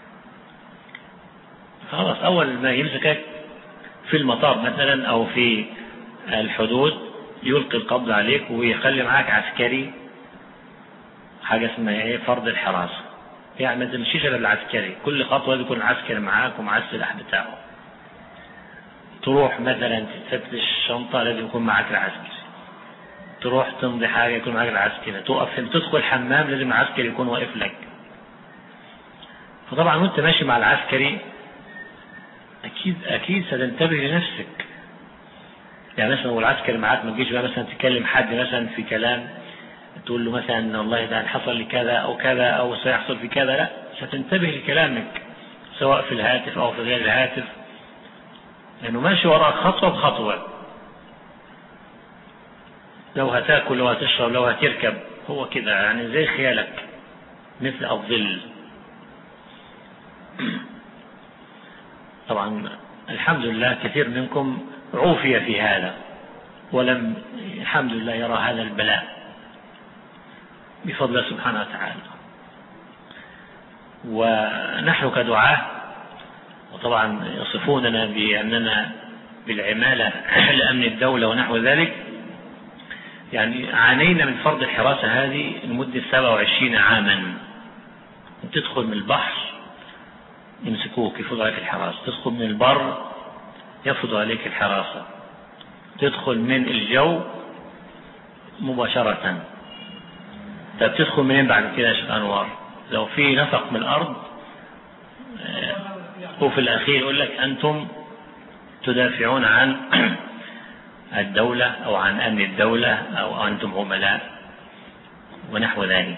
خلاص اول ما يمسكك في المطار مثلا او في الحدود يلقي القبض عليك ويخلي معاك عسكري، حاجة اسمها ايه؟ فرض الحراسة. يعني ما تمشيش الا بالعسكري، كل خطوة يكون العسكري معاك ومع السلاح بتاعه. تروح مثلا تفتش الشنطة لازم يكون معاك العسكري، تروح تمضي حاجة يكون معاك العسكري، تقف تدخل الحمام لازم العسكري يكون واقف لك. فطبعا وانت ماشي مع العسكري اكيد ستنتبه لنفسك. يعني مثلا لو العسكري معاك ما تجيش بقى مثلا تكلم حد مثلا في كلام تقول له مثلا والله ده حصل لي كذا او كذا او سيحصل في كذا، لا، ستنتبه لكلامك سواء في الهاتف او في غير الهاتف، لانه ماشي وراك خطوة بخطوة. لو هتاكل لو هتشرب لو هتركب، هو كده يعني زي خيالك مثل الظل. طبعا الحمد لله كثير منكم عوفي في هذا ولم الحمد لله يرى هذا البلاء بفضل الله سبحانه وتعالى. ونحن كدعاة، وطبعا يصفوننا بأننا بالعمالة لأمن الدولة ونحو ذلك، يعني عانينا من فرض الحراسة هذه لمدة 27 عاما. تدخل من البحر يمسكوك يفرضوا عليك الحراسة، تدخل من البر يفرضوا عليك الحراسة، تدخل من الجو مباشرة. طب تدخل منين بعد كده يا شيخ أنور؟ لو في نفق من الأرض وفي الأخير يقول لك أنتم تدافعون عن الدولة أو عن أمن الدولة أو أنتم عملاء ونحو ذلك.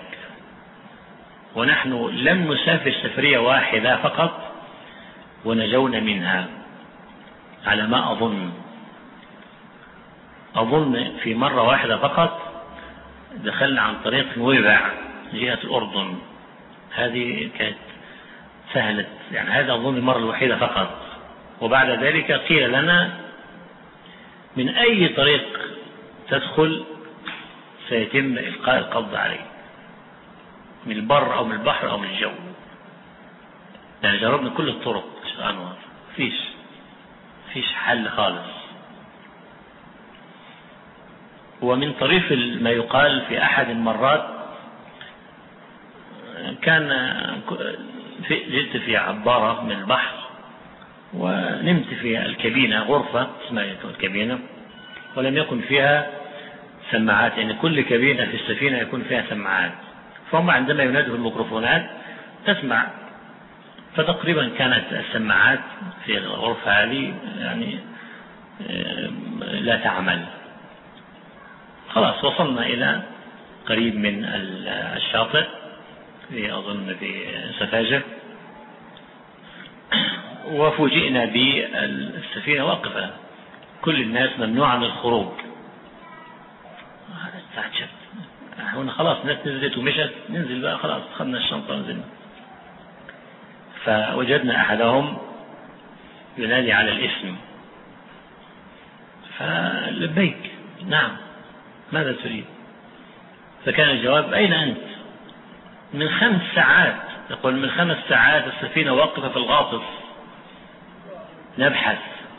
ونحن لم نسافر سفرية واحدة فقط ونجونا منها على ما أظن في مرة واحدة فقط دخلنا عن طريق نويبع جهة الأردن، هذه كانت سهلة، يعني هذا أظن المرة الوحيدة فقط. وبعد ذلك قيل لنا من أي طريق تدخل سيتم إلقاء القبض عليه من البر أو من البحر أو من الجو. يعني جربنا كل الطرق أنور، فيش حل خالص. ومن طريف ما يقال في أحد المرات كان جئت في عبارة من البحر ونمت في الكابينة، غرفة اسمها الكابينة، ولم يكن فيها سماعات، يعني كل كابينة في السفينة يكون فيها سماعات، فهم عندما ينادوا الميكروفونات تسمع. فتقريبا كانت السماعات في الغرفة هذه يعني لا تعمل. خلاص وصلنا إلى قريب من الشاطئ، أظن في سفاجة، وفوجئنا بالسفينة واقفة، كل الناس ممنوع من الخروج. استعجبت، هنا خلاص الناس نزلت ومشت، ننزل بقى خلاص، أخذنا الشنطة ونزلنا. فوجدنا أحدهم ينادي على الاسم، فلبيك نعم ماذا تريد؟ فكان الجواب أين أنت؟ من 5 ساعات، يقول من 5 ساعات السفينة واقفة في الغاطس نبحث،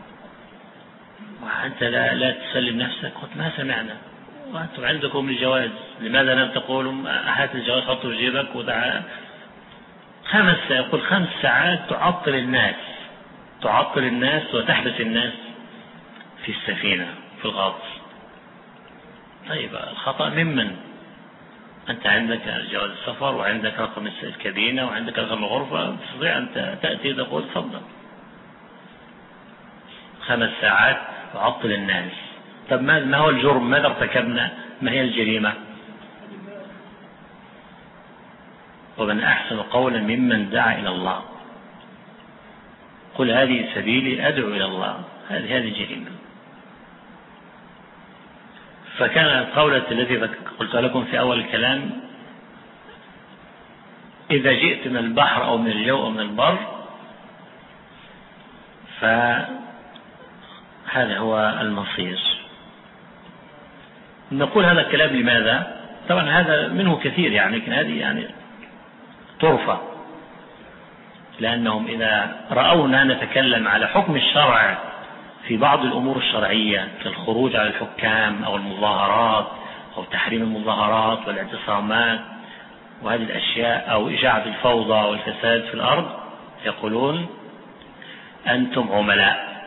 وأنت لا تسلم نفسك. قلت ما سمعنا، وأنتم عندكم الجواز، لماذا لم تقولوا هات الجواز حطه في جيبك ودعا؟ 5 يقول 5 ساعات تعطل الناس وتحبس الناس في السفينة في الغاطس. طيب الخطأ ممن؟ أنت عندك جواز السفر وعندك رقم الكابينة وعندك رقم الغرفة، تستطيع أن تأتي تقول تفضل. 5 ساعات تعطل الناس. طب ما هو الجرم؟ ماذا ارتكبنا؟ ما هي الجريمة؟ ومن أحسن قولا ممن دعا إلى الله، قل هذه سبيلي أدعو إلى الله، هذه جريمة. فكان القولة التي قلت لكم في أول الكلام، إذا جئت من البحر أو من الجو أو من البر فهذا هو المصير. نقول هذا الكلام لماذا؟ طبعا هذا منه كثير يعني، لكن هذه يعني طرفة، لأنهم إذا رأونا نتكلم على حكم الشرع في بعض الأمور الشرعية كالخروج على الحكام أو المظاهرات أو تحريم المظاهرات والاعتصامات وهذه الأشياء، أو إشاعة الفوضى والفساد في الأرض، يقولون أنتم عملاء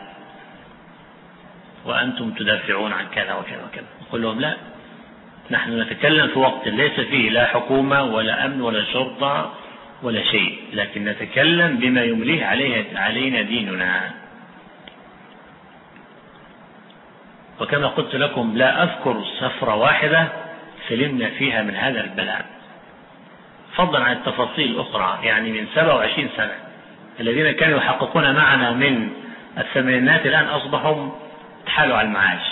وأنتم تدافعون عن كذا وكذا وكذا. نقول لهم لا، نحن نتكلم في وقت ليس فيه لا حكومة ولا أمن ولا شرطة ولا شيء، لكن نتكلم بما يمليه علينا ديننا. وكما قلت لكم لا أذكر سفرة واحدة سلمنا فيها من هذا البلاء، فضلا عن التفاصيل الأخرى. يعني من 27 سنة الذين كانوا يحققون معنا من الثمانينات الآن أصبحوا تحالوا على المعاش،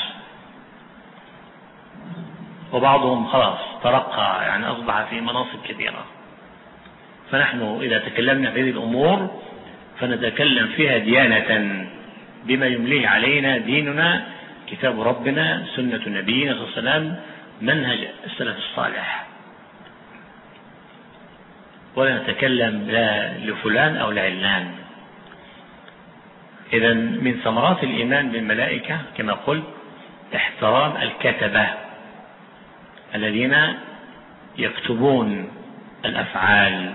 وبعضهم خلاص ترقى يعني أصبح في مناصب كبيرة. فنحن إذا تكلمنا في هذه الأمور فنتكلم فيها ديانة بما يمليه علينا ديننا، كتاب ربنا، سنة نبينا صلى الله عليه وسلم، منهج السلف الصالح، ولا نتكلم لا لفلان أو لعلان. إذن من ثمرات الإيمان بالملائكة كما قلت احترام الكتبة الذين يكتبون الأفعال.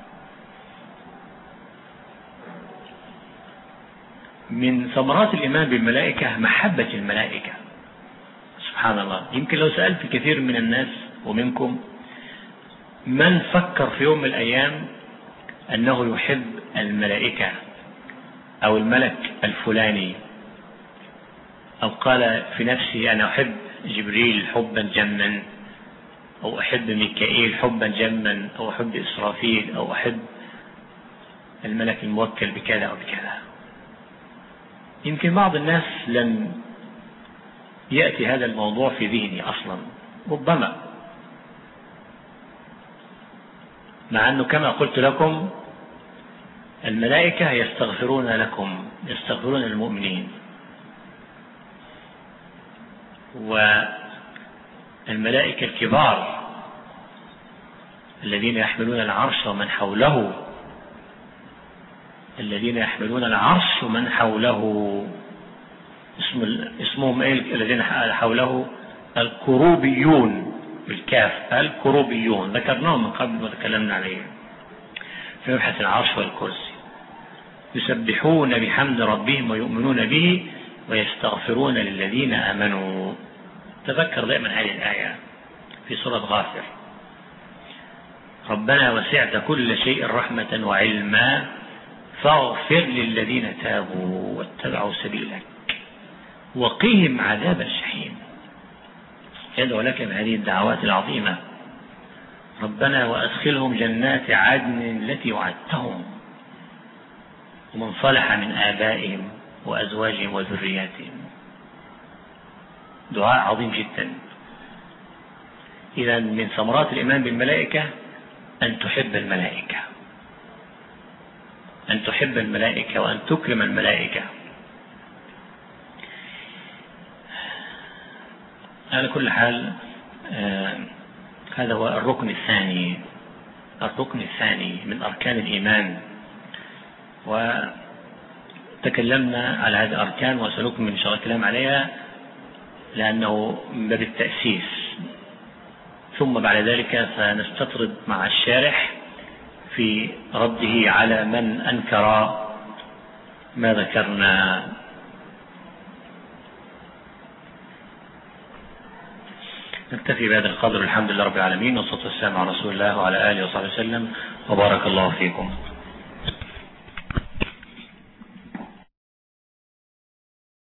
من ثمرات الإيمان بالملائكة محبة الملائكة. سبحان الله، يمكن لو سألت كثير من الناس ومنكم من فكر في يوم من الأيام أنه يحب الملائكة أو الملك الفلاني، أو قال في نفسه أنا أحب جبريل حبا جما، أو أحب ميكائيل حبا جما، أو أحب إسرافيل، أو أحب الملك الموكل بكذا وبكذا. يمكن بعض الناس لم يأتي هذا الموضوع في ذهني أصلا، ربما، مع أنه كما قلت لكم الملائكة يستغفرون لكم، يستغفرون للمؤمنين. الملائكة الكبار الذين يحملون العرش ومن حوله، الذين يحملون العرش ومن حوله اسمهم ايه الذين حوله؟ الكروبيون بالكاف، الكروبيون ذكرناهم من قبل وتكلمنا عليهم في مبحث العرش والكرسي. يسبحون بحمد ربهم ويؤمنون به ويستغفرون للذين آمنوا. تذكر دائما هذه الآية في سورة غافر: ربنا وسعت كل شيء رحمة وعلما فاغفر للذين تابوا واتبعوا سبيلك وقهم عذاب الجحيم. يدعو لك بهذه الدعوات العظيمة: ربنا وأدخلهم جنات عدن التي وعدتهم ومن صلح من آبائهم وأزواجهم وذرياتهم. دعاء عظيم جدا. إذا من ثمرات الإيمان بالملائكة أن تحب الملائكة، أن تحب الملائكة وأن تكرم الملائكة. على كل حال هذا هو الركن الثاني، الركن الثاني من أركان الإيمان، وتكلمنا على هذه الأركان وسنكمل إن شاء الله الكلام عليها لأنه من باب التأسيس. ثم بعد ذلك سنستطرد مع الشارح في رده على من أنكر ما ذكرنا. نكتفي بهذا القدر. الحمد لله رب العالمين، والصلاة والسلام على رسول الله وعلى آله وصحبه وسلم، وبارك الله فيكم.